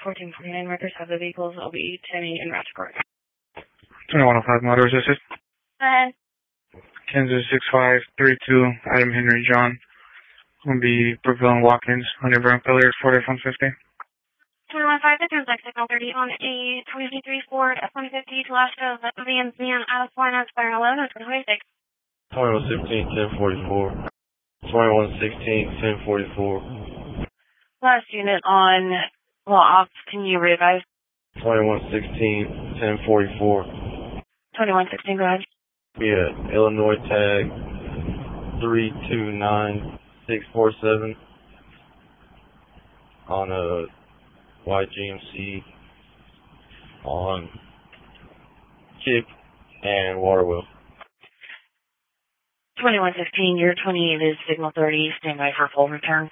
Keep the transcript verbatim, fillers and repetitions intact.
fourteen forty-nine records have the vehicles. I'll be Tammy and Ratchcourt. twenty-one oh five Motor Assisted. Go ahead. Kansas six five three two, Adam Henry John. Going to be Brookville and Watkins, Honey Brown Colors, Ford F one fifty. twenty-one five, the transact signal thirty on a twenty-three Ford F one fifty Telasco V N Z on Alice expiring eleven of twenty twenty-six. twenty-one sixteen ten forty-four. twenty-one sixteen ten forty-four. Last unit on, well, off, can you revise? twenty-one sixteen ten forty-four. twenty-one sixteen, go ahead. Yeah, Illinois tag three two nine six four seven on a Y G M C on Chip and Waterwell. twenty-one sixteen, your twenty-eight is signal thirty, stand by for full return.